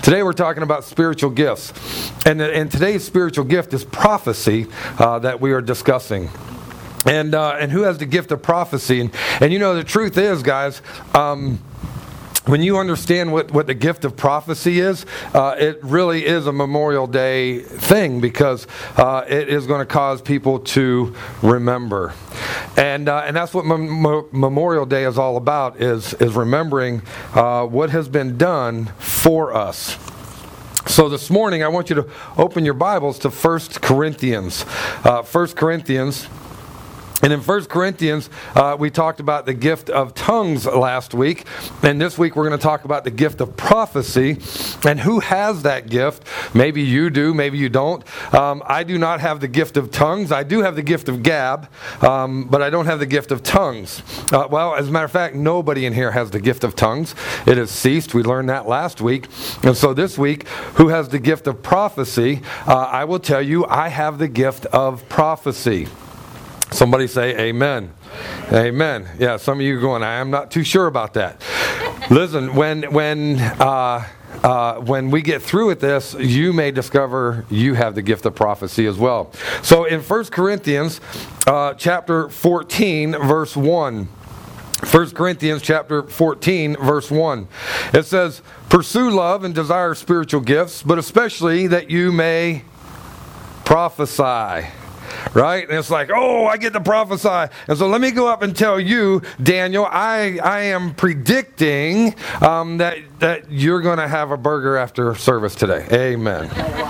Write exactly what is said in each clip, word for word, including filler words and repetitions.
Today we're talking about spiritual gifts. And, and today's spiritual gift is prophecy uh, that we are discussing. And uh, and who has the gift of prophecy? And, and you know, the truth is, guys, um, when you understand what, what the gift of prophecy is, uh, it really is a Memorial Day thing, because uh, it is going to cause people to remember. And uh, and that's what Mem- Memorial Day is all about, is, is remembering uh, what has been done for us. So this morning, I want you to open your Bibles to First Corinthians. Uh, First Corinthians. And in First Corinthians, uh, we talked about the gift of tongues last week. And this week we're going to talk about the gift of prophecy. And who has that gift? Maybe you do, maybe you don't. Um, I do not have the gift of tongues. I do have the gift of gab, um, but I don't have the gift of tongues. Uh, well, as a matter of fact, nobody in here has the gift of tongues. It has ceased. We learned that last week. And so this week, who has the gift of prophecy? Uh, I will tell you, I have the gift of prophecy. Somebody say amen. Amen. Yeah, some of you are going, I am not too sure about that. Listen, when when uh, uh, when we get through with this, you may discover you have the gift of prophecy as well. So in First Corinthians uh, chapter fourteen, verse one. First Corinthians chapter fourteen, verse one. It says, pursue love and desire spiritual gifts, but especially that you may prophesy. Right? And it's like, oh, I get to prophesy. And so let me go up and tell you, Daniel, I, I am predicting um, that, that you're going to have a burger after service today. Amen.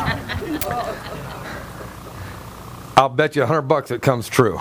I'll bet you a hundred bucks it comes true.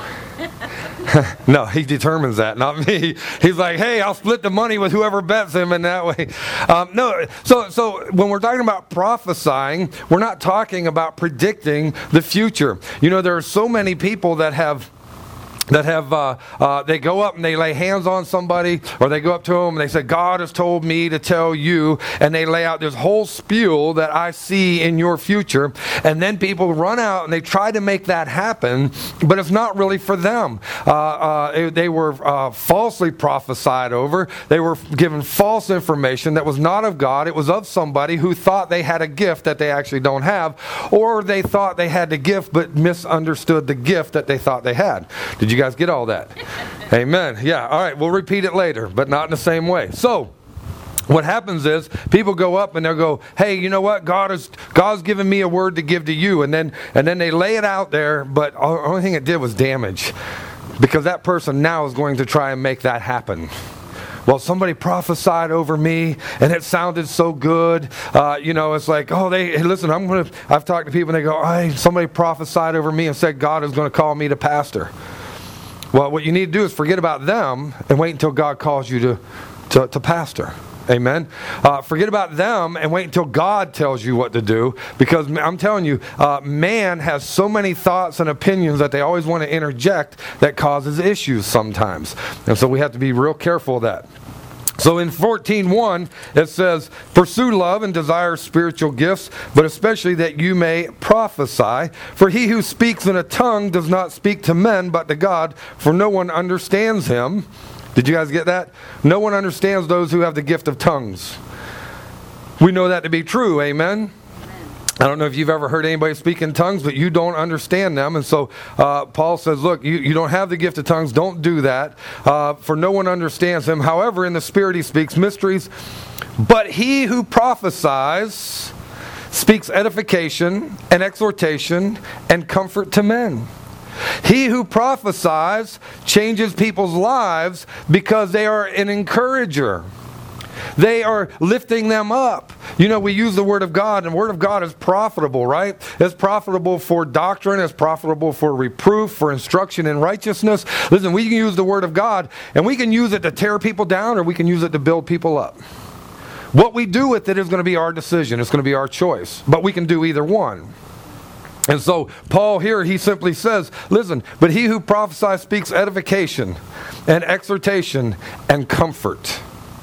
No, he determines that, not me. He's like, hey, I'll split the money with whoever bets him in that way. Um, no, so so when we're talking about prophesying, we're not talking about predicting the future. You know, there are so many people that have that have, uh, uh, they go up and they lay hands on somebody, or they go up to them and they say, God has told me to tell you, and they lay out this whole spiel that I see in your future, and then people run out and they try to make that happen, but it's not really for them. Uh, uh, they were uh, falsely prophesied over. They were given false information that was not of God. It was of somebody who thought they had a gift that they actually don't have, or they thought they had the gift but misunderstood the gift that they thought they had. Did you You guys get all that? Amen. Yeah, all right, we'll repeat it later, but not in the same way. So, what happens is people go up and they'll go, hey, you know what? God is God's given me a word to give to you. And then and then they lay it out there, but the only thing it did was damage. Because that person now is going to try and make that happen. Well, somebody prophesied over me, and it sounded so good. Uh, you know, it's like, oh, they hey, listen. I'm gonna. I've talked to people, and they go, hey, somebody prophesied over me and said God is going to call me to pastor. Well, what you need to do is forget about them and wait until God calls you to, to, to pastor. Amen. Uh, forget about them and wait until God tells you what to do. Because I'm telling you, uh, man has so many thoughts and opinions that they always want to interject that causes issues sometimes. And so we have to be real careful of that. So in fourteen one, it says, pursue love and desire spiritual gifts, but especially that you may prophesy. For he who speaks in a tongue does not speak to men, but to God, for no one understands him. Did you guys get that? No one understands those who have the gift of tongues. We know that to be true, amen? I don't know if you've ever heard anybody speak in tongues, but you don't understand them. And so uh, Paul says, look, you, you don't have the gift of tongues. Don't do that. Uh, for no one understands him. However, in the Spirit he speaks mysteries. But he who prophesies speaks edification and exhortation and comfort to men. He who prophesies changes people's lives because they are an encourager. They are lifting them up. You know, we use the Word of God, and the Word of God is profitable, right? It's profitable for doctrine. It's profitable for reproof, for instruction in righteousness. Listen, we can use the Word of God, and we can use it to tear people down, or we can use it to build people up. What we do with it is going to be our decision. It's going to be our choice. But we can do either one. And so Paul here, he simply says, listen, but he who prophesies speaks edification and exhortation and comfort.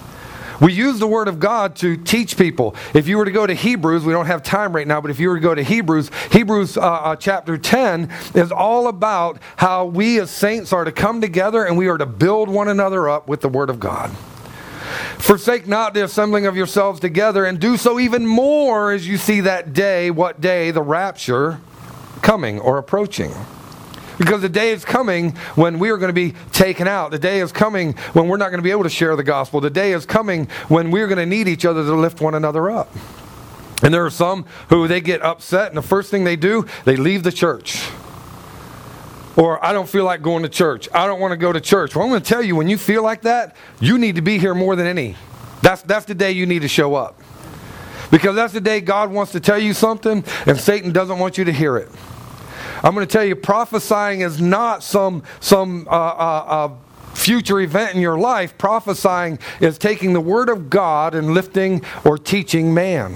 We use the Word of God to teach people. If you were to go to Hebrews, we don't have time right now, but if you were to go to Hebrews, Hebrews uh, uh, chapter ten is all about how we as saints are to come together and we are to build one another up with the Word of God. Forsake not the assembling of yourselves together, and do so even more as you see that day, what day? The rapture coming or approaching. Because the day is coming when we are going to be taken out. The day is coming when we're not going to be able to share the gospel. The day is coming when we're going to need each other to lift one another up. And there are some who they get upset, and the first thing they do, they leave the church. Or, I don't feel like going to church. I don't want to go to church. Well, I'm going to tell you, when you feel like that, you need to be here more than any. That's, that's the day you need to show up. Because that's the day God wants to tell you something, and Satan doesn't want you to hear it. I'm going to tell you, prophesying is not some, some uh, uh, uh, future event in your life. Prophesying is taking the Word of God and lifting or teaching man.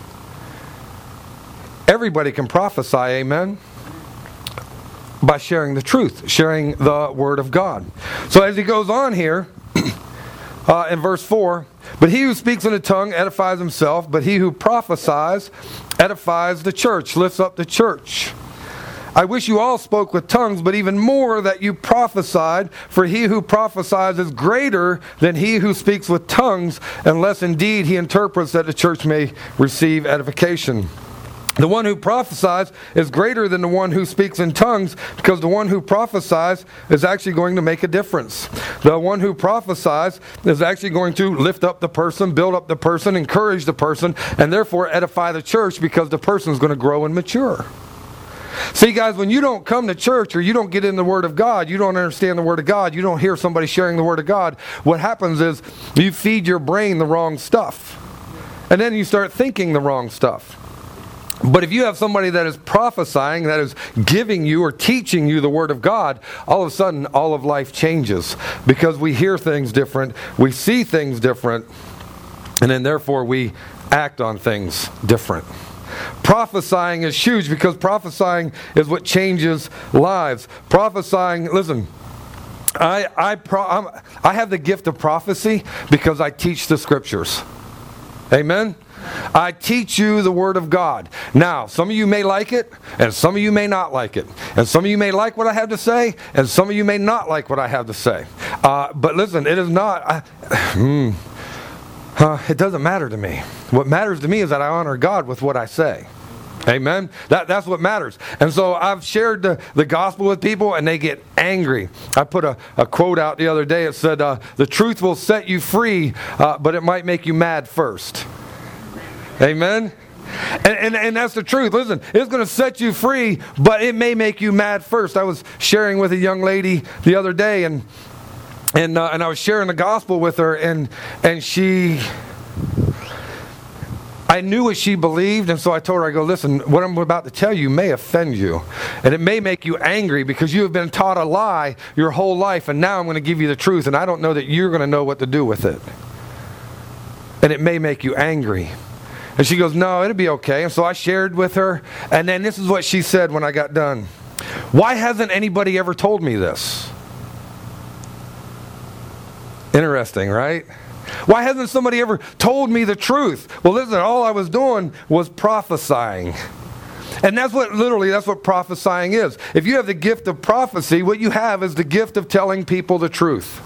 Everybody can prophesy, amen? By sharing the truth, sharing the Word of God. So as he goes on here, uh, in verse four, but he who speaks in a tongue edifies himself, but he who prophesies edifies the church, lifts up the church. I wish you all spoke with tongues, but even more that you prophesied, for he who prophesies is greater than he who speaks with tongues, unless indeed he interprets that the church may receive edification. The one who prophesies is greater than the one who speaks in tongues, because the one who prophesies is actually going to make a difference. The one who prophesies is actually going to lift up the person, build up the person, encourage the person, and therefore edify the church, because the person is going to grow and mature. See, guys, when you don't come to church or you don't get in the Word of God, you don't understand the Word of God, you don't hear somebody sharing the Word of God, what happens is you feed your brain the wrong stuff. And then you start thinking the wrong stuff. But if you have somebody that is prophesying, that is giving you or teaching you the Word of God, all of a sudden all of life changes. Because we hear things different, we see things different, and then therefore we act on things different. Prophesying is huge, because prophesying is what changes lives. Prophesying, listen, I I pro, I'm, I have the gift of prophecy because I teach the Scriptures. Amen? I teach you the Word of God. Now, some of you may like it, and some of you may not like it. And some of you may like what I have to say, and some of you may not like what I have to say. Uh, but listen, it is not... I, hmm, uh, it doesn't matter to me. What matters to me is that I honor God with what I say. Amen? That, that's what matters. And so I've shared the, the gospel with people, and they get angry. I put a, a quote out the other day. It said, uh, the truth will set you free, uh, but it might make you mad first. Amen? And, and, and that's the truth. Listen, it's going to set you free, but it may make you mad first. I was sharing with a young lady the other day, and and uh, and I was sharing the gospel with her, and and she... I knew what she believed, and so I told her, I go, listen, what I'm about to tell you may offend you, and it may make you angry, because you have been taught a lie your whole life, and now I'm going to give you the truth, and I don't know that you're going to know what to do with it. And it may make you angry. And she goes, no, it'll be okay. And so I shared with her, and then this is what she said when I got done. Why hasn't anybody ever told me this? Interesting, right? Why hasn't somebody ever told me the truth? Well, listen, all I was doing was prophesying. And that's what, literally, that's what prophesying is. If you have the gift of prophecy, what you have is the gift of telling people the truth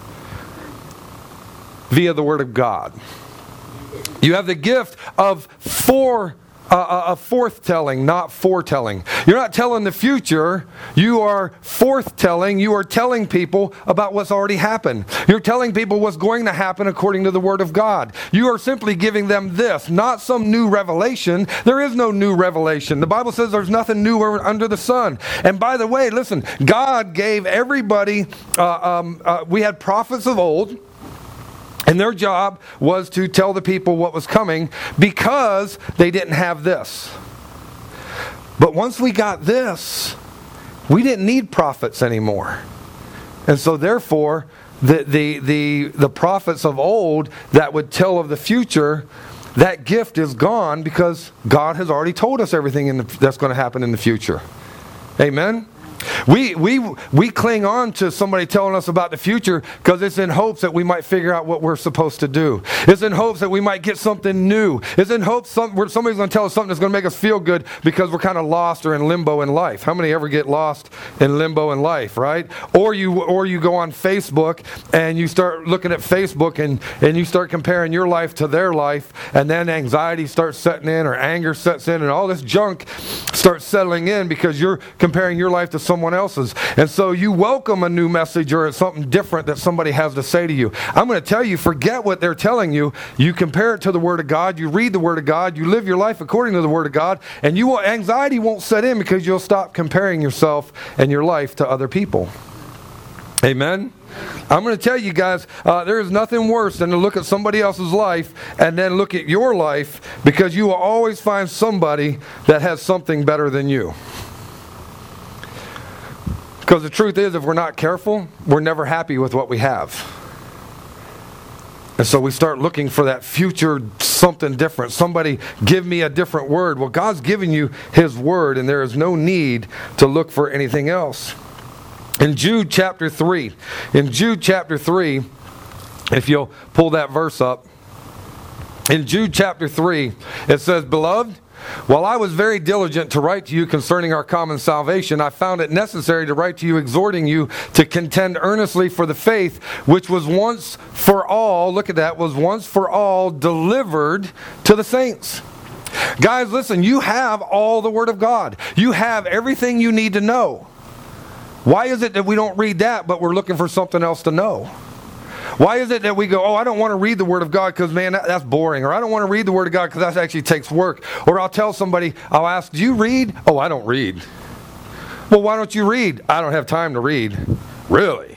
via the Word of God. You have the gift of fore, uh, of forthtelling, not foretelling. You're not telling the future. You are forthtelling. You are telling people about what's already happened. You're telling people what's going to happen according to the Word of God. You are simply giving them this, not some new revelation. There is no new revelation. The Bible says there's nothing new under the sun. And by the way, listen, God gave everybody, uh, um, uh, we had prophets of old, and their job was to tell the people what was coming, because they didn't have this. But once we got this, we didn't need prophets anymore. And so therefore, the, the, the, the prophets of old that would tell of the future, that gift is gone, because God has already told us everything in the, that's going to happen in the future. Amen? We we we cling on to somebody telling us about the future because it's in hopes that we might figure out what we're supposed to do. It's in hopes that we might get something new. It's in hopes some, where somebody's going to tell us something that's going to make us feel good because we're kind of lost or in limbo in life. How many ever get lost in limbo in life, right? Or you or you go on Facebook and you start looking at Facebook and, and you start comparing your life to their life, and then anxiety starts setting in or anger sets in and all this junk starts settling in because you're comparing your life to someone else's. And so you welcome a new message or something different that somebody has to say to you. I'm going to tell you, forget what they're telling you. You compare it to the Word of God. You read the Word of God. You live your life according to the Word of God. And you will, anxiety won't set in because you'll stop comparing yourself and your life to other people. Amen? I'm going to tell you guys, uh, there is nothing worse than to look at somebody else's life and then look at your life, because you will always find somebody that has something better than you. Because the truth is, if we're not careful, we're never happy with what we have. And so we start looking for that future something different. Somebody give me a different word. Well, God's given you His word, and there is no need to look for anything else. In Jude chapter three, in Jude chapter three, if you'll pull that verse up, in Jude chapter three, it says, "Beloved, while I was very diligent to write to you concerning our common salvation, I found it necessary to write to you, exhorting you to contend earnestly for the faith which was once for all," look at that, was once for all delivered to the saints. Guys, listen, you have all the Word of God. You have everything you need to know. Why is it that we don't read that, but we're looking for something else to know? Why is it that we go, oh, I don't want to read the Word of God because, man, that, that's boring. Or I don't want to read the Word of God because that actually takes work. Or I'll tell somebody, I'll ask, do you read? Oh, I don't read. Well, why don't you read? I don't have time to read. Really?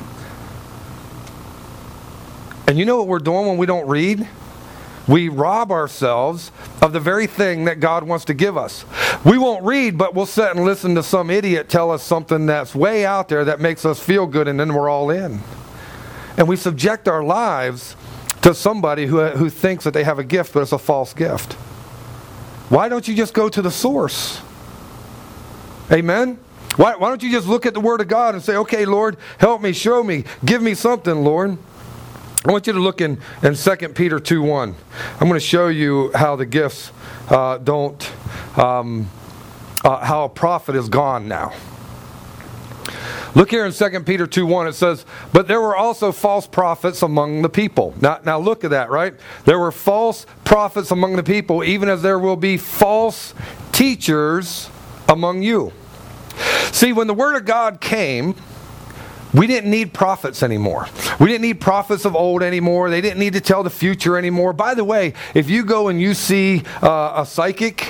And you know what we're doing when we don't read? We rob ourselves of the very thing that God wants to give us. We won't read, but we'll sit and listen to some idiot tell us something that's way out there that makes us feel good, and then we're all in. And we subject our lives to somebody who, who thinks that they have a gift, but it's a false gift. Why don't you just go to the source? Amen? Why, why don't you just look at the Word of God and say, okay, Lord, help me, show me, give me something, Lord. I want you to look in, in Second Peter two one. I'm going to show you how the gifts uh, don't, um, uh, how a prophet is gone now. Look here in Second Peter two one, it says, "But there were also false prophets among the people." Now, now look at that, right? There were false prophets among the people, even as there will be false teachers among you. See, when the Word of God came, we didn't need prophets anymore. We didn't need prophets of old anymore. They didn't need to tell the future anymore. By the way, if you go and you see uh, a psychic,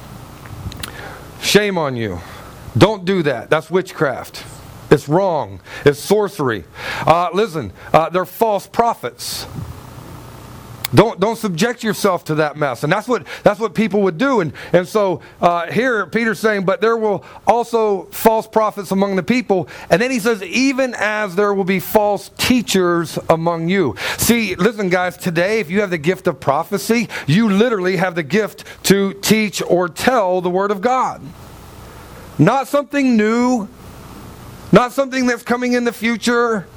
shame on you. Don't do that. That's witchcraft. It's wrong. It's sorcery. Uh, listen, uh, they're false prophets. Don't don't subject yourself to that mess. And that's what that's what people would do. And and so uh, here Peter's saying, but there will also false prophets among the people. And then he says, even as there will be false teachers among you. See, listen, guys, today, if you have the gift of prophecy, you literally have the gift to teach or tell the Word of God. Not something new, not something that's coming in the future,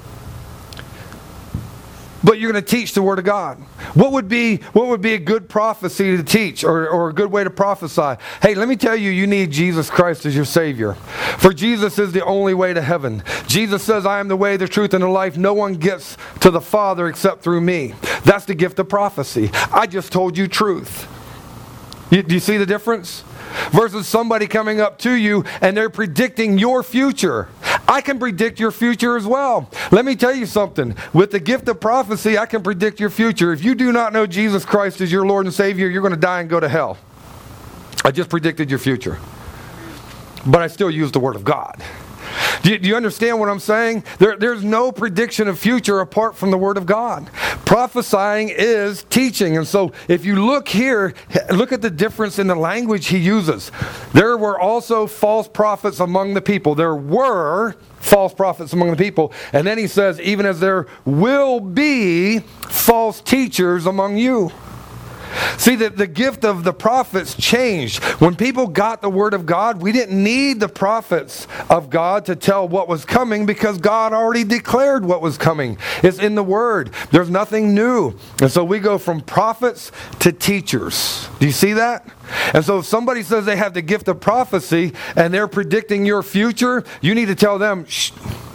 but you're going to teach the Word of God. What would be what would be a good prophecy to teach, or, or a good way to prophesy? Hey, let me tell you, you need Jesus Christ as your Savior. For Jesus is the only way to heaven. Jesus says, I am the way, the truth, and the life. No one gets to the Father except through me. That's the gift of prophecy. I just told you truth. You, do you see the difference? Versus somebody coming up to you and they're predicting your future. I can predict your future as well. Let me tell you something. With the gift of prophecy, I can predict your future. If you do not know Jesus Christ as your Lord and Savior, you're going to die and go to hell. I just predicted your future. But I still use the Word of God. Do you, do you understand what I'm saying? There, there's no prediction of future apart from the Word of God. Prophesying is teaching. And so if you look here, look at the difference in the language he uses. There were also false prophets among the people. There were false prophets among the people. And then he says, even as there will be false teachers among you. See, that the gift of the prophets changed. When people got the word of God, we didn't need the prophets of God to tell what was coming because God already declared what was coming. It's in the word. There's nothing new. And so we go from prophets to teachers. Do you see that? And so if somebody says they have the gift of prophecy and they're predicting your future, you need to tell them, shh.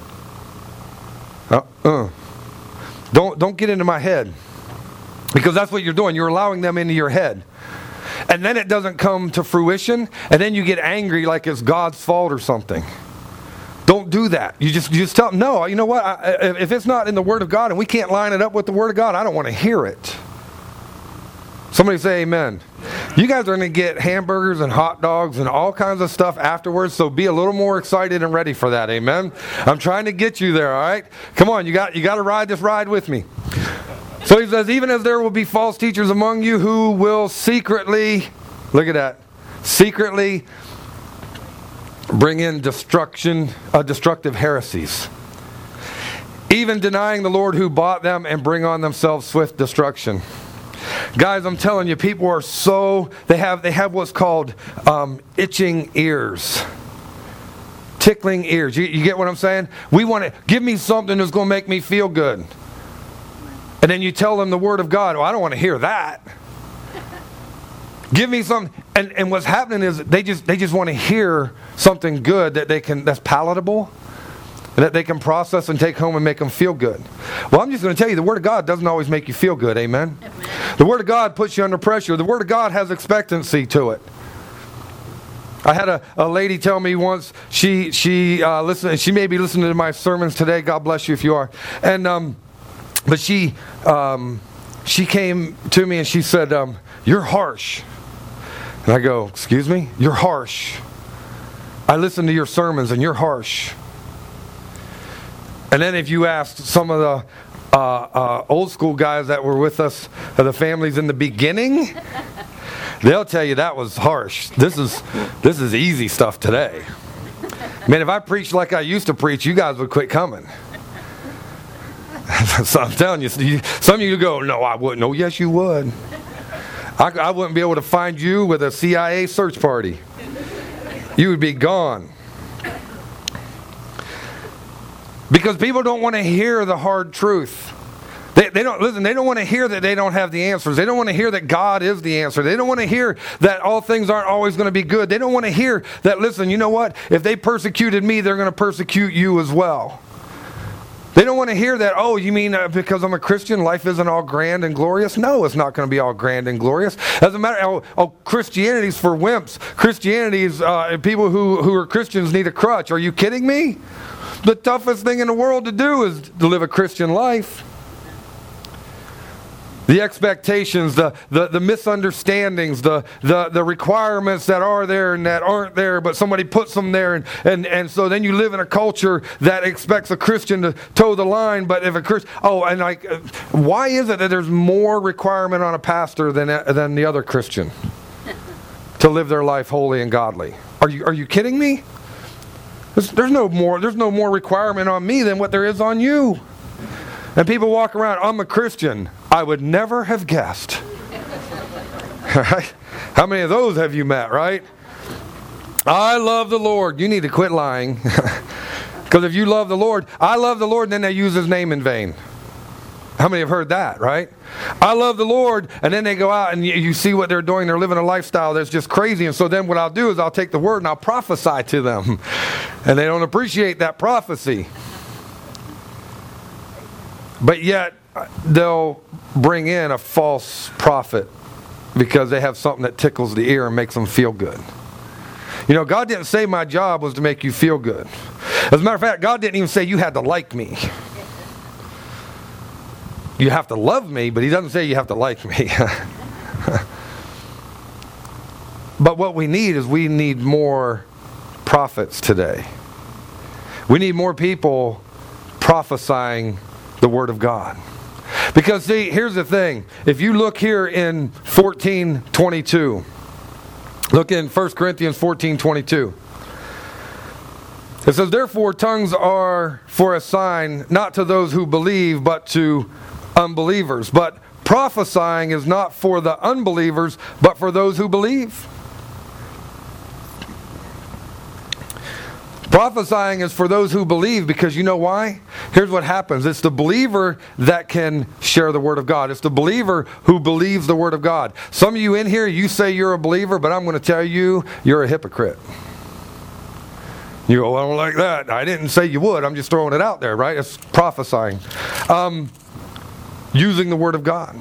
Uh, uh. Don't, don't get into my head. Because that's what you're doing. You're allowing them into your head. And then it doesn't come to fruition. And then you get angry like it's God's fault or something. Don't do that. You just, you just tell them, no, you know what? I, if it's not in the Word of God and we can't line it up with the Word of God, I don't want to hear it. Somebody say amen. You guys are going to get hamburgers and hot dogs and all kinds of stuff afterwards, so be a little more excited and ready for that, amen? I'm trying to get you there, all right? Come on, you got, you got to ride this ride with me. So he says, even as there will be false teachers among you who will secretly, look at that, secretly bring in destruction, uh, destructive heresies, even denying the Lord who bought them and bring on themselves swift destruction. Guys, I'm telling you, people are so, they have they have what's called um, itching ears. Tickling ears. You, you get what I'm saying? We want to, give me something that's going to make me feel good. And then you tell them the Word of God. Well, I don't want to hear that. Give me something. And, and what's happening is they just they just want to hear something good that they can that's palatable. That they can process and take home and make them feel good. Well, I'm just going to tell you, the Word of God doesn't always make you feel good, amen? Amen. The Word of God puts you under pressure. The Word of God has expectancy to it. I had a, a lady tell me once, she she uh, listened, she may be listening to my sermons today, God bless you if you are. And um, But she um, she came to me and she said, um, you're harsh. And I go, excuse me? You're harsh. I listen to your sermons and you're harsh. And then if you asked some of the uh, uh, old school guys that were with us, uh, the families in the beginning, they'll tell you that was harsh. This is this is easy stuff today. Man, if I preached like I used to preach, you guys would quit coming. So I'm telling you, some of you go, no, I wouldn't. Oh, yes, you would. I, I wouldn't be able to find you with a C I A search party. You would be gone. Because people don't want to hear the hard truth. They, they don't listen. They don't want to hear that they don't have the answers. They don't want to hear that God is the answer. They don't want to hear that all things aren't always going to be good. They don't want to hear that, listen, you know what? If they persecuted me, they're going to persecute you as well. They don't want to hear that, oh, you mean uh, because I'm a Christian, life isn't all grand and glorious? No, it's not going to be all grand and glorious. Doesn't matter. Oh, oh Christianity's for wimps. Christianity's, uh, people who, who are Christians need a crutch. Are you kidding me? The toughest thing in the world to do is to live a Christian life. The expectations, the, the, the misunderstandings, the, the, the requirements that are there and that aren't there, but somebody puts them there. And, and, and so then you live in a culture that expects a Christian to toe the line. But if a Christian, oh, and like, why is it that there's more requirement on a pastor than, than the other Christian to live their life holy and godly? Are you, are you kidding me? There's, there's no more, there's no more requirement on me than what there is on you. And people walk around, I'm a Christian. I would never have guessed. Right? How many of those have you met, right? I love the Lord. You need to quit lying. Because if you love the Lord, I love the Lord, and then they use His name in vain. How many have heard that, right? I love the Lord, and then they go out and you, you see what they're doing. They're living a lifestyle that's just crazy. And so then what I'll do is I'll take the word and I'll prophesy to them. And they don't appreciate that prophecy. But yet, they'll bring in a false prophet because they have something that tickles the ear and makes them feel good. You know, God didn't say my job was to make you feel good. As a matter of fact, God didn't even say you had to like me. You have to love me, but He doesn't say you have to like me. But what we need is we need more prophets today. We need more people prophesying the Word of God. Because see, here's the thing. If you look here in fourteen twenty-two, look in First Corinthians fourteen twenty-two. It says, therefore tongues are for a sign, not to those who believe, but to unbelievers. But prophesying is not for the unbelievers, but for those who believe. Prophesying is for those who believe, because you know why? Here's what happens. It's the believer that can share the Word of God. It's the believer who believes the Word of God. Some of you in here, you say you're a believer, but I'm going to tell you, you're a hypocrite. You go, well, I don't like that. I didn't say you would. I'm just throwing it out there, right? It's prophesying. Um, using the Word of God.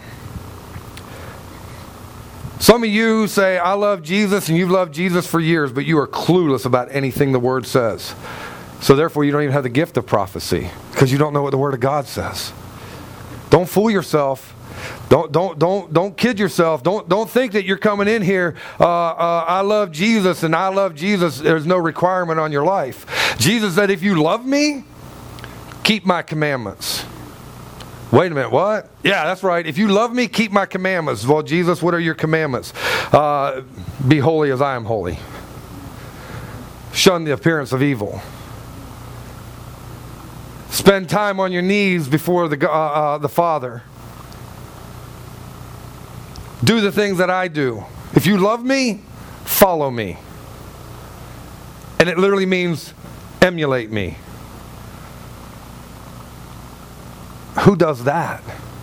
Some of you say, I love Jesus, and you've loved Jesus for years, but you are clueless about anything the Word says. So therefore, you don't even have the gift of prophecy, because you don't know what the Word of God says. Don't fool yourself. Don't don't don't don't kid yourself. Don't don't think that you're coming in here. Uh, uh, I love Jesus, and I love Jesus. There's no requirement on your life. Jesus said, "If you love me, keep my commandments." Wait a minute, what? Yeah, that's right. If you love me, keep my commandments. Well, Jesus, what are your commandments? Uh, be holy as I am holy. Shun the appearance of evil. Spend time on your knees before the, uh, uh, the Father. Do the things that I do. If you love me, follow me. And it literally means emulate me. Who does that?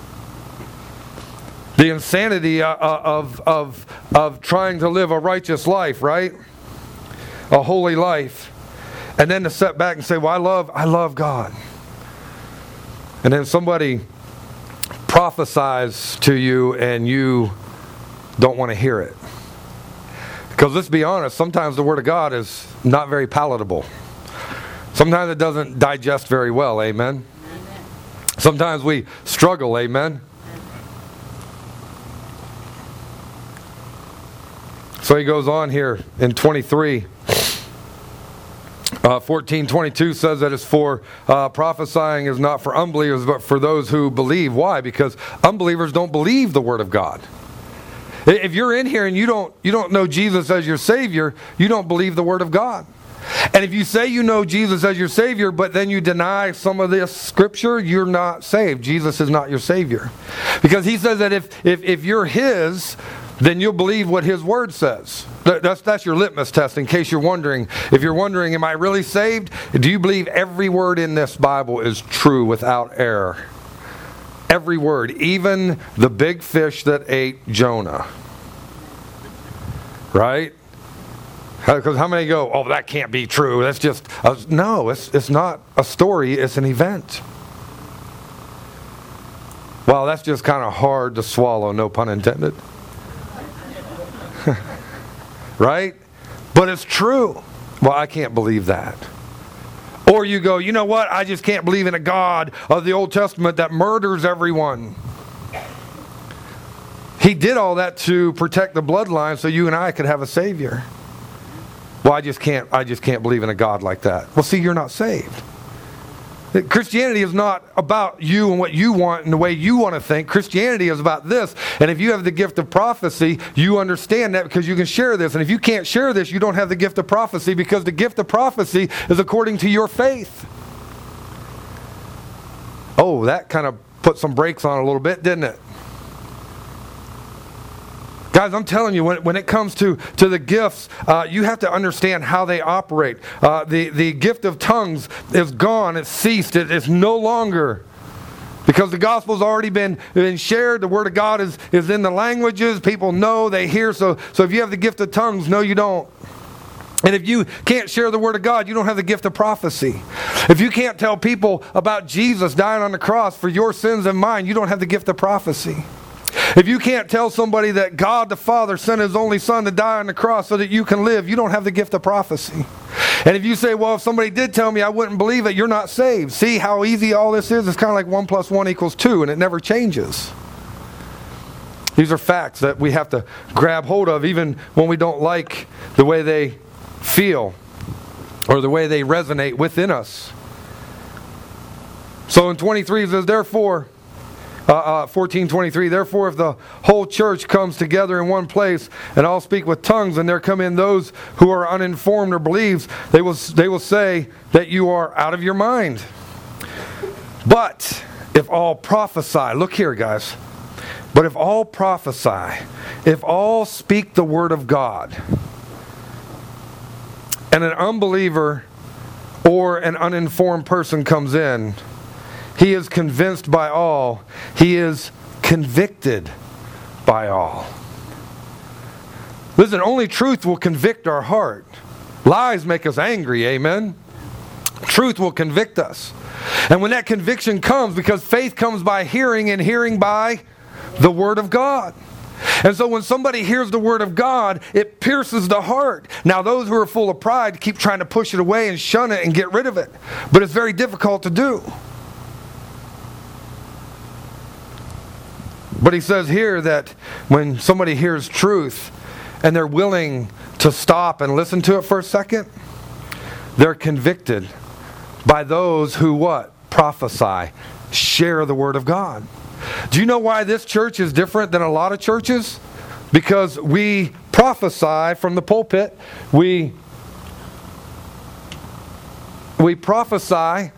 The insanity of, of, of trying to live a righteous life, right? A holy life. And then to sit back and say, well, I love, I love God. And then somebody prophesies to you and you don't want to hear it. Because let's be honest, sometimes the Word of God is not very palatable. Sometimes it doesn't digest very well, amen? Sometimes we struggle, amen? So he goes on here in twenty-three. Uh, fourteen twenty-two says that it's for uh, prophesying is not for unbelievers, but for those who believe. Why? Because unbelievers don't believe the Word of God. If you're in here and you don't you don't know Jesus as your Savior, you don't believe the Word of God. And if you say you know Jesus as your Savior, but then you deny some of this Scripture, you're not saved. Jesus is not your Savior. Because he says that if if, if you're His, then you'll believe what His Word says. That's, that's your litmus test, in case you're wondering. If you're wondering, am I really saved? Do you believe every word in this Bible is true without error? Every word, even the big fish that ate Jonah. Right? Because how many go, oh, that can't be true. That's just, uh, no, it's, it's not a story, it's an event. Well, that's just kind of hard to swallow, no pun intended. Right? But it's true. Well, I can't believe that. Or you go, you know what? I just can't believe in a God of the Old Testament that murders everyone. He did all that to protect the bloodline so you and I could have a Savior. Well, I just can't I just can't believe in a God like that. Well, see, you're not saved. Christianity is not about you and what you want and the way you want to think. Christianity is about this. And if you have the gift of prophecy, you understand that because you can share this. And if you can't share this, you don't have the gift of prophecy, because the gift of prophecy is according to your faith. Oh, that kind of put some brakes on a little bit, didn't it? Guys, I'm telling you, when, when it comes to, to the gifts, uh, you have to understand how they operate. Uh, the, the gift of tongues is gone. It's ceased. It, it's no longer. Because the gospel's already been, been shared. The Word of God is, is in the languages. People know, they hear. So, so if you have the gift of tongues, no, you don't. And if you can't share the Word of God, you don't have the gift of prophecy. If you can't tell people about Jesus dying on the cross for your sins and mine, you don't have the gift of prophecy. If you can't tell somebody that God the Father sent His only Son to die on the cross so that you can live, you don't have the gift of prophecy. And if you say, well, if somebody did tell me, I wouldn't believe it, you're not saved. See how easy all this is? It's kind of like one plus one equals two, and it never changes. These are facts that we have to grab hold of even when we don't like the way they feel or the way they resonate within us. So in twenty-three it says, therefore, Uh, uh, fourteen twenty-three, therefore if the whole church comes together in one place and all speak with tongues, and there come in those who are uninformed or believes, they will they will say that you are out of your mind. But if all prophesy, look here guys, But if all prophesy, if all speak the word of God, and an unbeliever or an uninformed person comes in, he is convinced by all, he is convicted by all. Listen, only truth will convict our heart. Lies make us angry, amen? Truth will convict us. And when that conviction comes, because faith comes by hearing, and hearing by the Word of God. And so when somebody hears the Word of God, it pierces the heart. Now those who are full of pride keep trying to push it away and shun it and get rid of it. But it's very difficult to do. But he says here that when somebody hears truth and they're willing to stop and listen to it for a second, they're convicted by those who what? Prophesy, share the Word of God. Do you know why this church is different than a lot of churches? Because we prophesy from the pulpit. We, we prophesy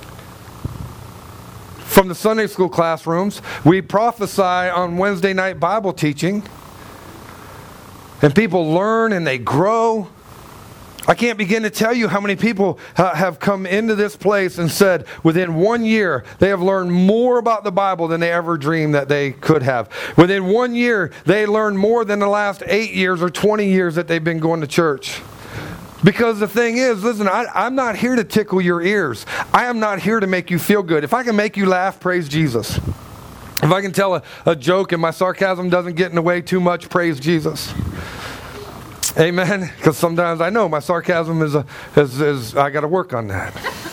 from the Sunday school classrooms. We prophesy on Wednesday night Bible teaching. And people learn and they grow. I can't begin to tell you how many people uh, have come into this place and said within one year they have learned more about the Bible than they ever dreamed that they could have. Within one year they learned more than the last eight years or twenty years that they've been going to church. Because the thing is, listen, I, I'm not here to tickle your ears. I am not here to make you feel good. If I can make you laugh, praise Jesus. If I can tell a, a joke and my sarcasm doesn't get in the way too much, praise Jesus. Amen. Because sometimes I know my sarcasm is, a, is, is I got to work on that.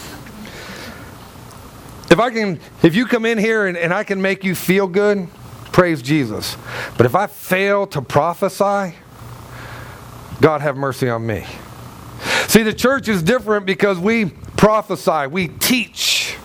If I can, if you come in here and, and I can make you feel good, praise Jesus. But if I fail to prophesy, God have mercy on me. See, the church is different because we prophesy, we teach.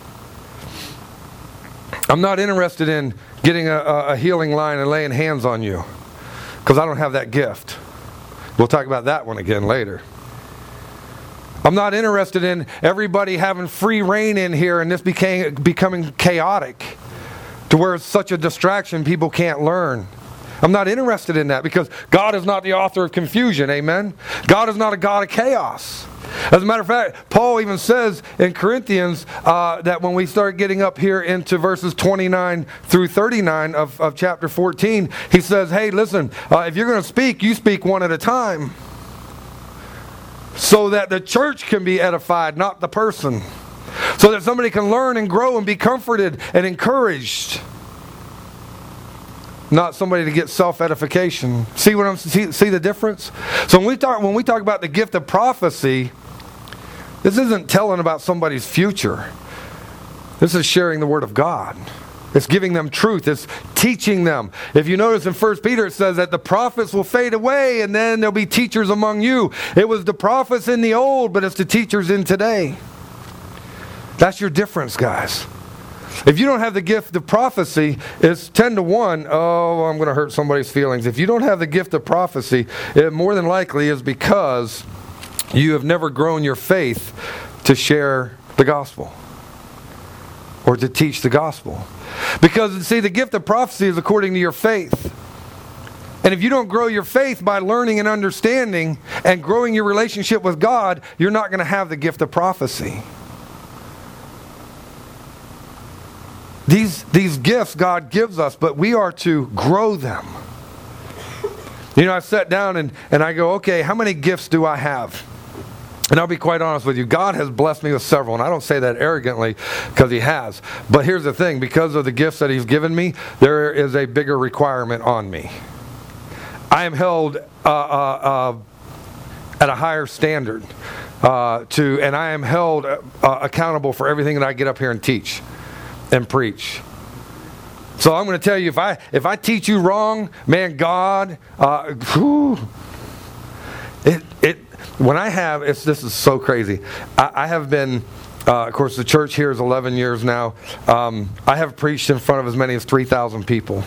I'm not interested in getting a, a healing line and laying hands on you because I don't have that gift. We'll talk about that one again later. I'm not interested in everybody having free reign in here and this became, becoming chaotic to where it's such a distraction people can't learn. I'm not interested in that because God is not the author of confusion, amen? God is not a God of chaos. As a matter of fact, Paul even says in Corinthians uh, that when we start getting up here into verses twenty-nine through thirty-nine of, of chapter fourteen, he says, hey, listen, uh, if you're going to speak, you speak one at a time so that the church can be edified, not the person. So that somebody can learn and grow and be comforted and encouraged. Not somebody to get self-edification. See what I'm see, see the difference? So when we talk when we talk about the gift of prophecy, this isn't telling about somebody's future. This is sharing the Word of God. It's giving them truth. It's teaching them. If you notice in First Peter it says that the prophets will fade away and then there'll be teachers among you. It was the prophets in the old, but it's the teachers in today. That's your difference, guys. If you don't have the gift of prophecy, it's ten to one. Oh, I'm going to hurt somebody's feelings. If you don't have the gift of prophecy, it more than likely is because you have never grown your faith to share the gospel or to teach the gospel. Because, see, the gift of prophecy is according to your faith. And if you don't grow your faith by learning and understanding and growing your relationship with God, you're not going to have the gift of prophecy. These, these gifts God gives us, but we are to grow them. You know, I sat down and, and I go, okay, how many gifts do I have? And I'll be quite honest with you, God has blessed me with several, and I don't say that arrogantly because He has. But here's the thing, because of the gifts that He's given me, there is a bigger requirement on me. I am held uh, uh, uh, at a higher standard, uh, to, and I am held uh, accountable for everything that I get up here and teach and preach. So I'm going to tell you, if I if I teach you wrong, man, God, uh, whew, it it when I have it's this is so crazy. I, I have been, uh, of course, the church here is eleven years now. Um, I have preached in front of as many as three thousand people,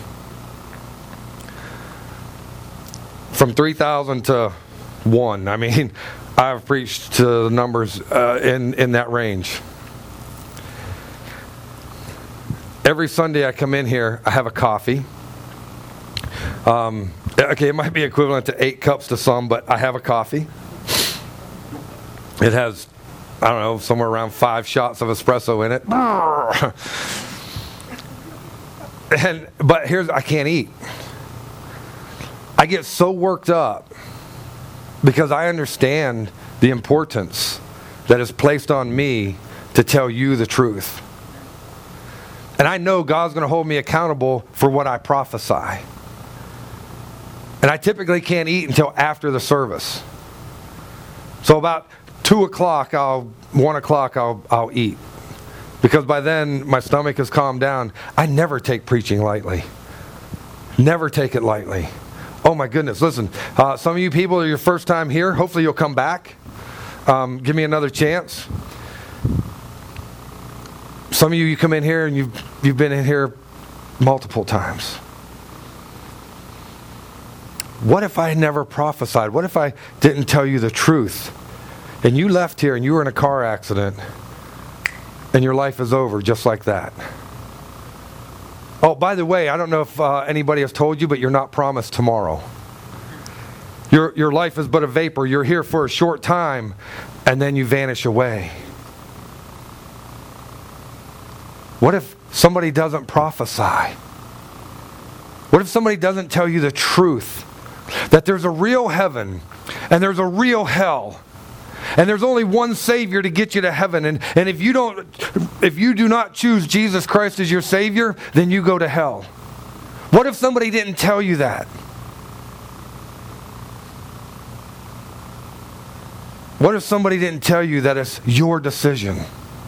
from three thousand to one. I mean, I've preached to the numbers uh, in in that range. Every Sunday I come in here, I have a coffee. Um, okay, it might be equivalent to eight cups to some, but I have a coffee. It has, I don't know, somewhere around five shots of espresso in it. And but here's, I can't eat. I get so worked up because I understand the importance that is placed on me to tell you the truth. And I know God's going to hold me accountable for what I prophesy. And I typically can't eat until after the service. So about two o'clock, I'll, one o'clock, I'll, I'll eat. Because by then, my stomach has calmed down. I never take preaching lightly. Never take it lightly. Oh my goodness, listen, uh, some of you people are your first time here. Hopefully you'll come back. Um, give me another chance. Some of you, you come in here and you've, you've been in here multiple times. What if I never prophesied? What if I didn't tell you the truth? And you left here and you were in a car accident and your life is over just like that. Oh, by the way, I don't know if uh, anybody has told you, but you're not promised tomorrow. Your, your life is but a vapor. You're here for a short time and then you vanish away. What if somebody doesn't prophesy? What if somebody doesn't tell you the truth? That there's a real heaven and there's a real hell. And there's only one Savior to get you to heaven. And, and if you don't, if you do not choose Jesus Christ as your Savior, then you go to hell. What if somebody didn't tell you that? What if somebody didn't tell you that it's your decision?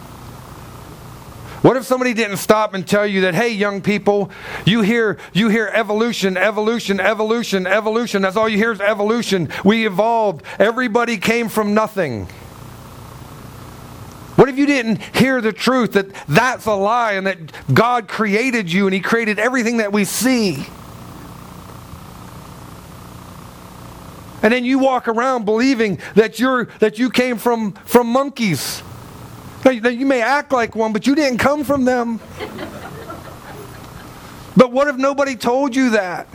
What if somebody didn't stop and tell you that, hey, young people, you hear you hear evolution, evolution, evolution, evolution. That's all you hear is evolution. We evolved. Everybody came from nothing. What if you didn't hear the truth that that's a lie and that God created you and He created everything that we see? And then you walk around believing that you're that you came from, from monkeys. Now, you may act like one, but you didn't come from them. But what if nobody told you that?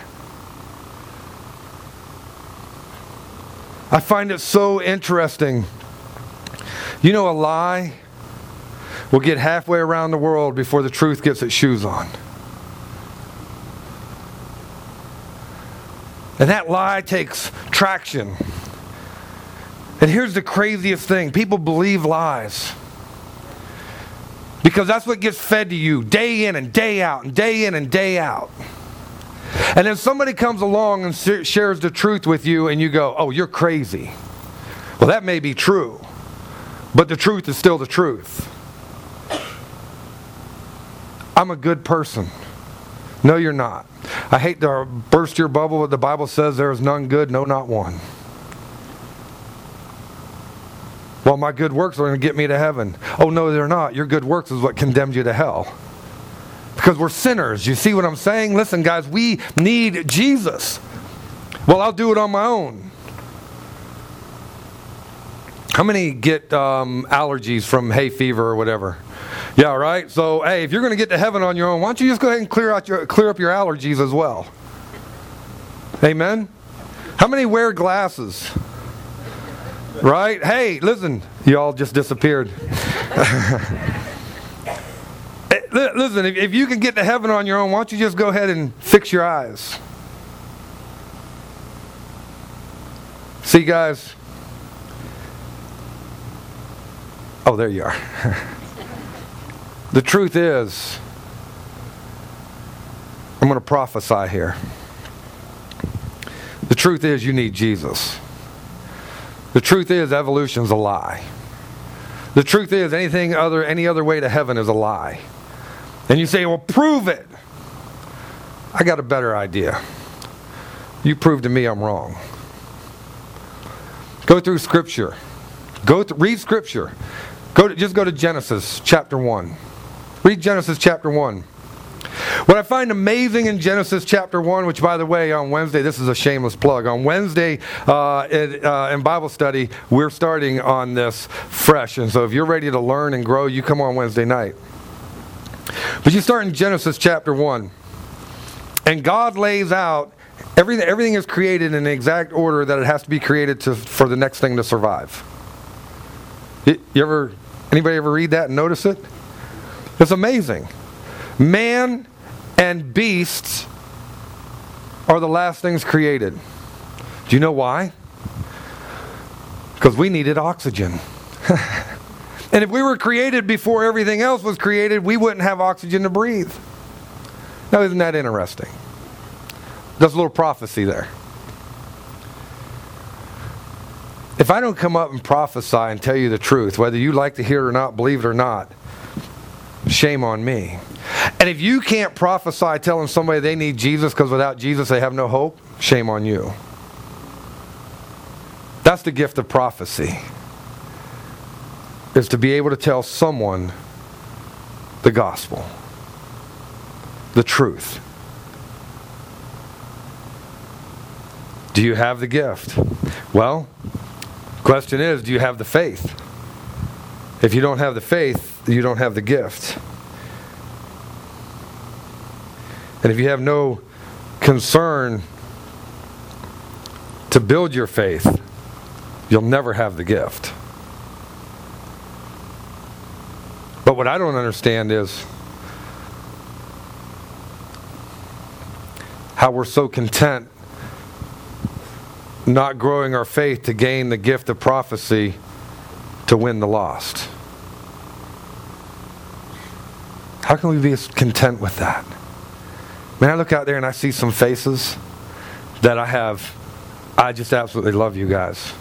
I find it so interesting. You know, a lie will get halfway around the world before the truth gets its shoes on. And that lie takes traction. And here's the craziest thing. People believe lies. Because that's what gets fed to you day in and day out and day in and day out. And then somebody comes along and shares the truth with you and you go, oh, you're crazy. Well, that may be true. But the truth is still the truth. I'm a good person. No, you're not. I hate to burst your bubble, but the Bible says there is none good, no, not one. Well, my good works are going to get me to heaven. Oh, no, they're not. Your good works is what condemned you to hell. Because we're sinners. You see what I'm saying? Listen, guys, we need Jesus. Well, I'll do it on my own. How many get um, allergies from hay fever or whatever? Yeah, right? So, hey, if you're going to get to heaven on your own, why don't you just go ahead and clear out your clear up your allergies as well? Amen? How many wear glasses? Right? Hey, listen, you all just disappeared. Listen, if, if you can get to heaven on your own, why don't you just go ahead and fix your eyes? See, guys. Oh, there you are. The truth is, I'm going to prophesy here. The truth is, you need Jesus. The truth is, evolution's a lie. The truth is, anything other, any other way to heaven is a lie. And you say, well, prove it. I got a better idea. You prove to me I'm wrong. Go through Scripture. Go th- read Scripture. Go to, just go to Genesis chapter one. Read Genesis chapter one. What I find amazing in Genesis chapter one, which, by the way, on Wednesday, this is a shameless plug. On Wednesday uh, in, uh, in Bible study, we're starting on this fresh. And so if you're ready to learn and grow, you come on Wednesday night. But you start in Genesis chapter one. And God lays out Everything, everything is created in the exact order that it has to be created to, for the next thing to survive. You, you ever, anybody ever read that and notice it? It's amazing. Man and beasts are the last things created. Do you know why? Because we needed oxygen. And if we were created before everything else was created, we wouldn't have oxygen to breathe. Now, isn't that interesting? There's a little prophecy there. If I don't come up and prophesy and tell you the truth, whether you like to hear it or not, believe it or not, shame on me. And if you can't prophesy telling somebody they need Jesus because without Jesus they have no hope, shame on you. That's the gift of prophecy, is to be able to tell someone the gospel, the truth. Do you have the gift? Well, question is, do you have the faith? If you don't have the faith, you don't have the gift. And if you have no concern to build your faith, you'll never have the gift. But what I don't understand is how we're so content not growing our faith to gain the gift of prophecy to win the lost. How can we be content with that? Man, I look out there and I see some faces that I have. I just absolutely love you guys.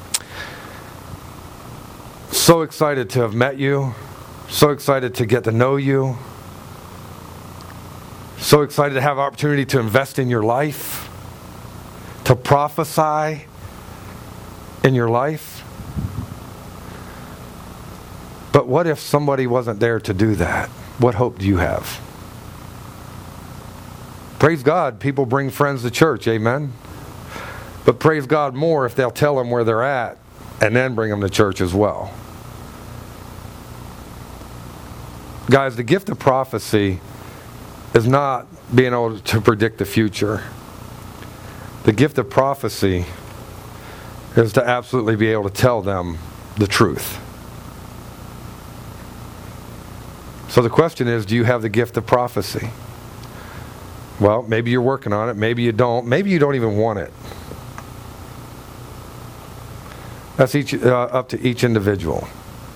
So excited to have met you. So excited to get to know you. So excited to have opportunity to invest in your life. To prophesy in your life. But what if somebody wasn't there to do that? What hope do you have? Praise God, people bring friends to church, amen? But praise God more if they'll tell them where they're at and then bring them to church as well. Guys, the gift of prophecy is not being able to predict the future. The gift of prophecy is to absolutely be able to tell them the truth. So the question is, do you have the gift of prophecy? Well, maybe you're working on it. Maybe you don't. Maybe you don't even want it. That's each, uh, up to each individual.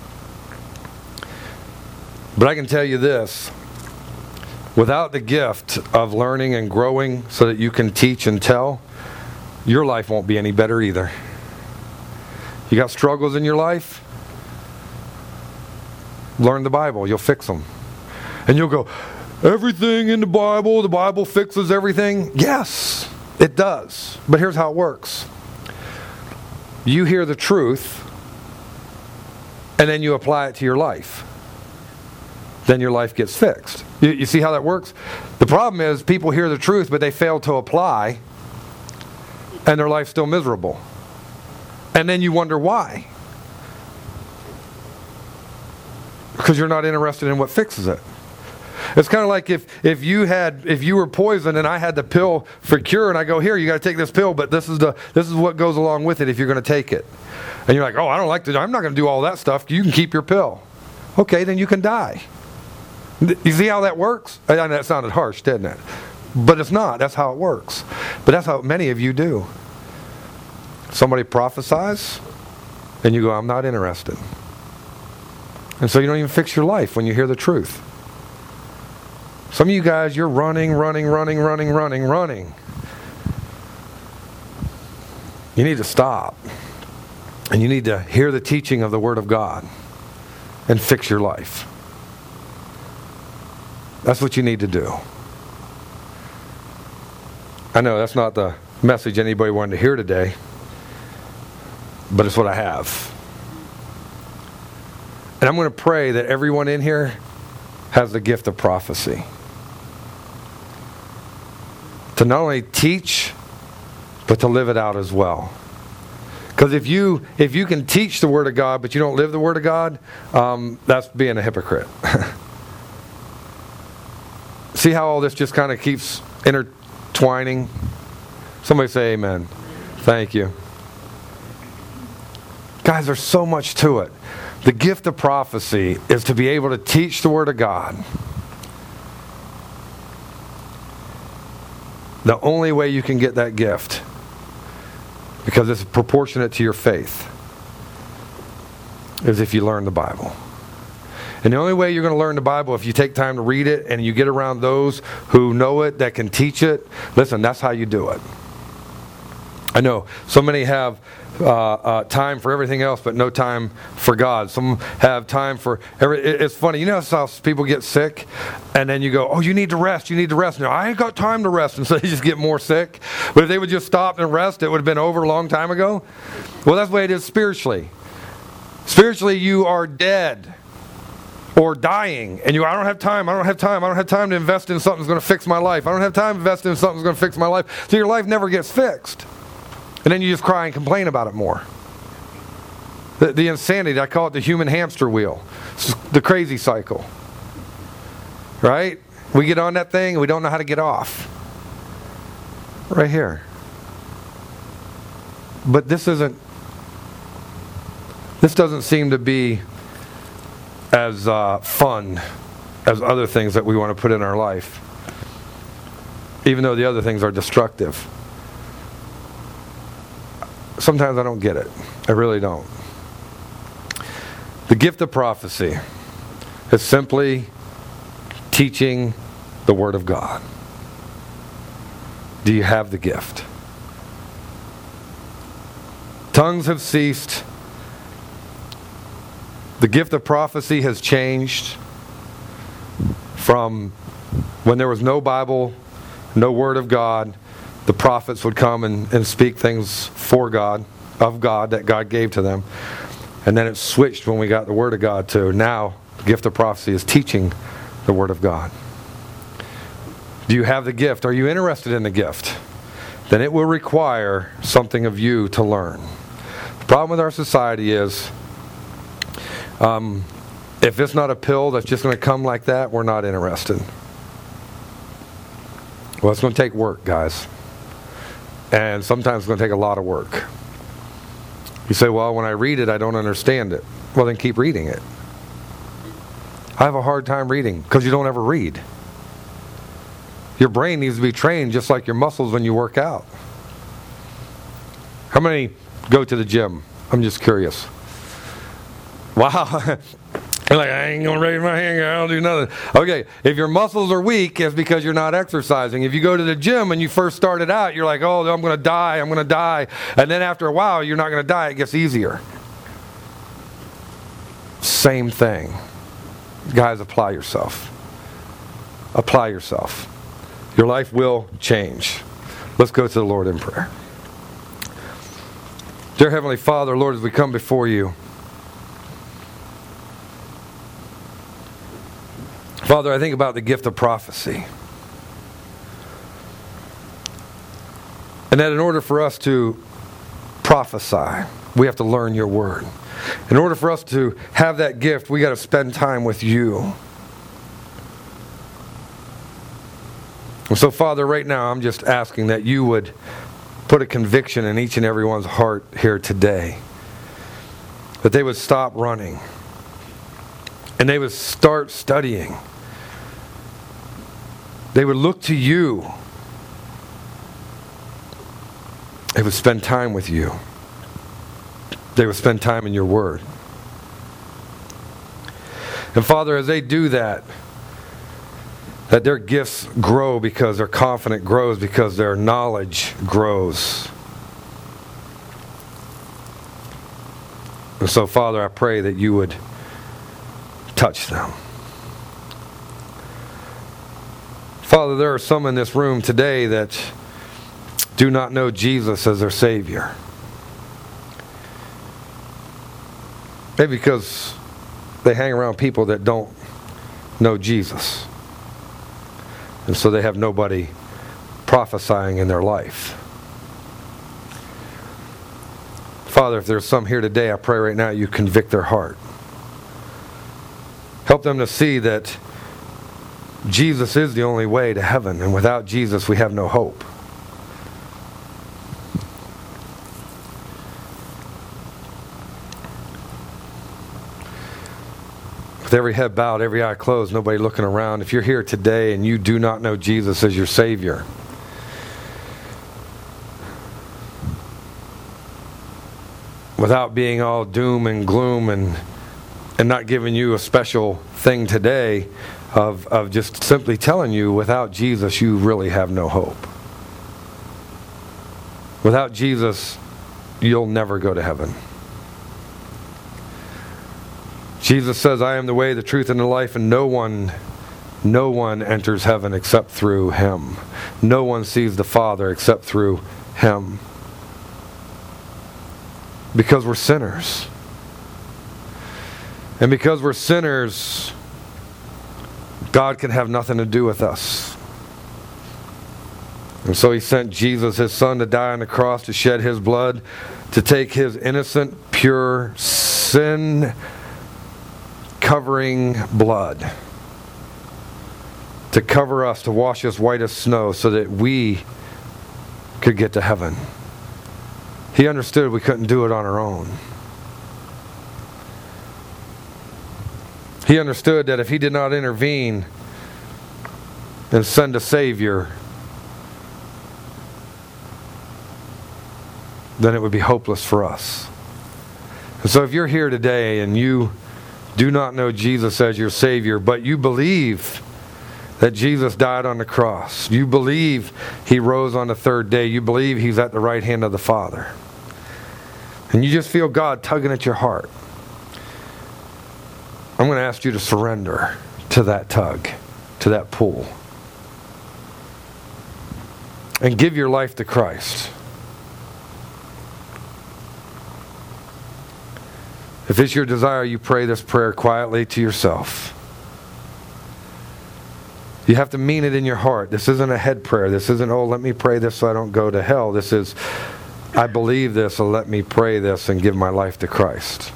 But I can tell you this. Without the gift of learning and growing so that you can teach and tell, your life won't be any better either. You got struggles in your life? Learn the Bible. You'll fix them. And you'll go, everything in the Bible, the Bible fixes everything. Yes, it does. But here's how it works. You hear the truth, and then you apply it to your life. Then your life gets fixed. You, you see how that works? The problem is people hear the truth, but they fail to apply, and their life's still miserable. And then you wonder why. Because you're not interested in what fixes it. It's kind of like if, if you had if you were poisoned and I had the pill for cure and I go, here, you got to take this pill, but this is the this is what goes along with it if you're going to take it. And you're like, oh, I don't like to, I'm not going to do all that stuff. You can keep your pill. Okay, then you can die. You see how that works? I know that sounded harsh, didn't it? But it's not. That's how it works. But that's how many of you do. Somebody prophesies, and you go, I'm not interested. And so you don't even fix your life when you hear the truth. Some of you guys, you're running, running, running, running, running, running. You need to stop. And you need to hear the teaching of the Word of God and fix your life. That's what you need to do. I know that's not the message anybody wanted to hear today, but it's what I have. And I'm going to pray that everyone in here has the gift of prophecy. To not only teach, but to live it out as well. Because if you if you can teach the Word of God, but you don't live the Word of God, um, that's being a hypocrite. See how all this just kind of keeps intertwining? Somebody say amen. Thank you. Guys, there's so much to it. The gift of prophecy is to be able to teach the Word of God. The only way you can get that gift, because it's proportionate to your faith, is if you learn the Bible. And the only way you're going to learn the Bible if you take time to read it and you get around those who know it, that can teach it. Listen, that's how you do it. I know so many have uh, uh, time for everything else, but no time for God. Some have time for every. It's funny, you know how people get sick, and then you go, "Oh, you need to rest. You need to rest." No, I ain't got time to rest, and so they just get more sick. But if they would just stop and rest, it would have been over a long time ago. Well, that's the way it is spiritually. Spiritually, you are dead or dying, and you. I don't have time. I don't have time. I don't have time to invest in something that's going to fix my life. I don't have time to invest in something that's going to fix my life. So your life never gets fixed. And then you just cry and complain about it more. The, the insanity, I call it the human hamster wheel. It's the crazy cycle. Right? We get on that thing and we don't know how to get off. Right here. But this isn't, this doesn't seem to be as uh, fun as other things that we want to put in our life. Even though the other things are destructive. Sometimes I don't get it. I really don't. The gift of prophecy is simply teaching the Word of God. Do you have the gift? Tongues have ceased. The gift of prophecy has changed from when there was no Bible, no Word of God. The prophets would come and, and speak things for God, of God, that God gave to them. And then it switched when we got the Word of God to now the gift of prophecy is teaching the Word of God. Do you have the gift? Are you interested in the gift? Then it will require something of you to learn. The problem with our society is um, if it's not a pill that's just going to come like that, we're not interested. Well, it's going to take work, guys. And sometimes it's going to take a lot of work. You say, well, when I read it, I don't understand it. Well, then keep reading it. I have a hard time reading because you don't ever read. Your brain needs to be trained just like your muscles when you work out. How many go to the gym? I'm just curious. Wow. You're like, I ain't going to raise my hand, I don't do nothing. Okay, if your muscles are weak, it's because you're not exercising. If you go to the gym and you first started out, you're like, oh, I'm going to die, I'm going to die. And then after a while, you're not going to die, it gets easier. Same thing. Guys, apply yourself. Apply yourself. Your life will change. Let's go to the Lord in prayer. Dear Heavenly Father, Lord, as we come before you, Father, I think about the gift of prophecy. And that in order for us to prophesy, we have to learn your word. In order for us to have that gift, we got to spend time with you. And so, Father, right now, I'm just asking that you would put a conviction in each and everyone's heart here today. That they would stop running. And they would start studying. They would look to you. They would spend time with you. They would spend time in your word. And Father, as they do that, that their gifts grow because their confidence grows, because their knowledge grows. And so, Father, I pray that you would touch them. Father, there are some in this room today that do not know Jesus as their Savior. Maybe because they hang around people that don't know Jesus. And so they have nobody prophesying in their life. Father, if there's some here today, I pray right now you convict their heart. Help them to see that Jesus is the only way to heaven, and without Jesus we have no hope. with every head bowed, every eye closed, nobody looking around, if you're here today and you do not know Jesus as your Savior, without being all doom and gloom and and not giving you a special thing today of, of just simply telling you without Jesus you really have no hope. Without Jesus you'll never go to heaven. Jesus says, I am the way, the truth, and the life, and no one, no one enters heaven except through Him. No one sees the Father except through Him. Because we're sinners. And because we're sinners, God can have nothing to do with us. And so He sent Jesus, His Son, to die on the cross, to shed His blood, to take His innocent, pure, sin-covering blood, to cover us, to wash us white as snow, so that we could get to heaven. He understood we couldn't do it on our own. He understood that if He did not intervene and send a Savior, then it would be hopeless for us. And so if you're here today and you do not know Jesus as your Savior, but you believe that Jesus died on the cross, you believe He rose on the third day, you believe He's at the right hand of the Father, and you just feel God tugging at your heart, I'm going to ask you to surrender to that tug, to that pull, and give your life to Christ. If it's your desire, you pray this prayer quietly to yourself. You have to mean it in your heart. This isn't a head prayer. This isn't, oh, let me pray this so I don't go to hell. This is, I believe this, so let me pray this and give my life to Christ.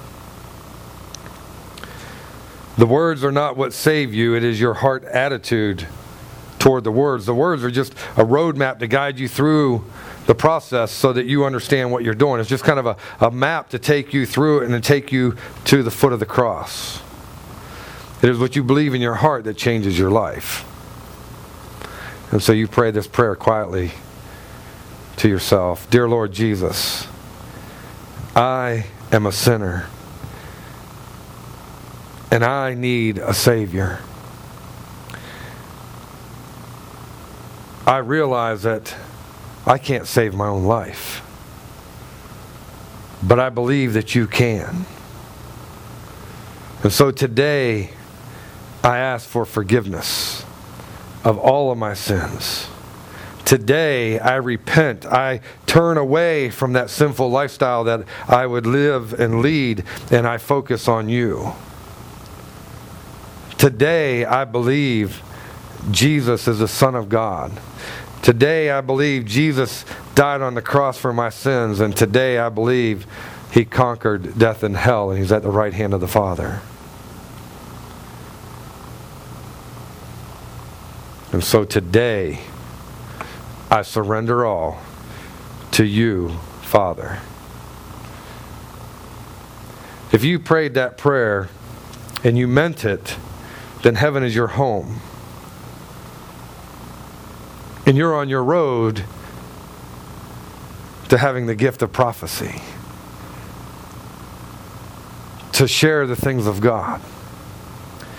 The words are not what save you. It is your heart attitude toward the words. The words are just a roadmap to guide you through the process so that you understand what you're doing. It's just kind of a, a map to take you through it and to take you to the foot of the cross. It is what you believe in your heart that changes your life. And so you pray this prayer quietly to yourself. Dear Lord Jesus, I am a sinner, and I need a Savior. I realize that I can't save my own life, but I believe that you can. And so today, I ask for forgiveness of all of my sins. Today, I repent. I turn away from that sinful lifestyle that I would live and lead, and I focus on you. Today, I believe Jesus is the Son of God. Today, I believe Jesus died on the cross for my sins, and today I believe He conquered death and hell, and He's at the right hand of the Father. And so today, I surrender all to you, Father. If you prayed that prayer and you meant it, then heaven is your home. And you're on your road to having the gift of prophecy, to share the things of God.